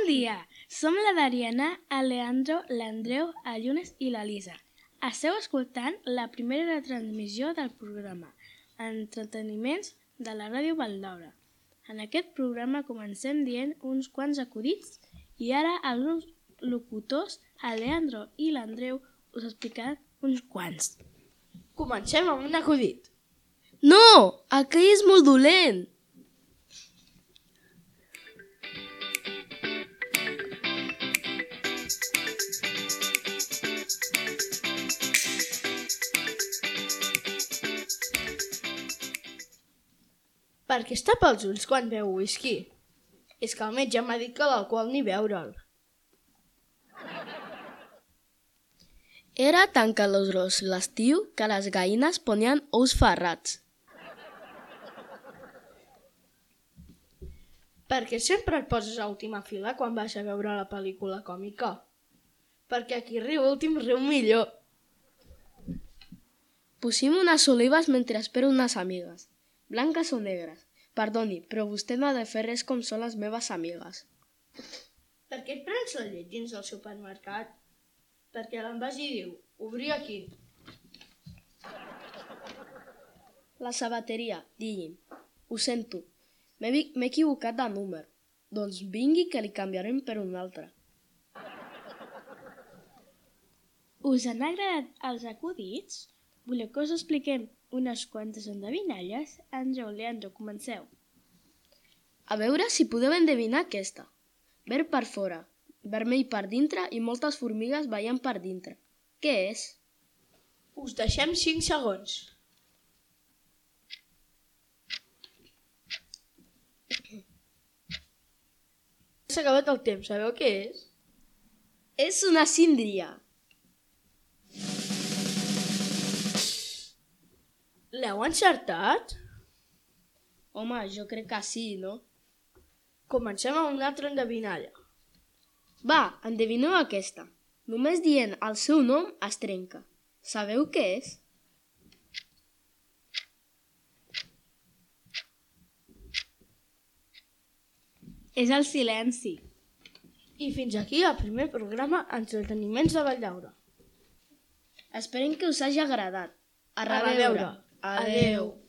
dia! Som la Dariana, el Leandro, l'Andreu, el Llunes i l'Elisa. Esteu escoltant la primera retransmissió del programa Entreteniments de la Ràdio Valldaura. En aquest programa comencem dient uns quants acudits i ara els locutors, el Leandro i l'Andreu, us explicaran uns quants. Comencem amb un acudit. No! Aquell és molt dolent! Per què es tapa els ulls quan beu whisky? És que el metge m'ha dit que l'alcohol ni beure'l. Era tan calorós l'estiu que les gallines ponien ous ferrats. Per què sempre et poses a última fila quan vas a veure la pel·lícula còmica? Perquè qui riu últim riu millor. Pusim unes olives mentre espero unes amigues. Blanques o negres? Perdoni, però vostè no ha de fer res com són les meves amigues. Per què et prens la llet dins del supermercat? Perquè l'envasi diu, obrir aquí. La sabateria, digui'm. Ho sento, m'he equivocat de número. Doncs vingui que li canviarem per un altre. Us han agradat els acudits? Voleu que us expliquem unes quantes endevinalles? Andreu, Leandro, comenceu. A veure si podeu endevinar aquesta. Verd per fora, vermell per dintre i moltes formigues ballant per dintre. Què és? Us deixem 5 segons. S'ha acabat el temps, sabeu què és? És una síndria. L'heu encertat? Home, jo crec que sí, no? Comencem amb una altra endevinalla. Va, endevineu aquesta. Només dient el seu nom es trenca. Sabeu què és? És el silenci. I fins aquí el primer programa Entreteniments de Valldaura. Esperem que us hagi agradat. A reveure. Adeu.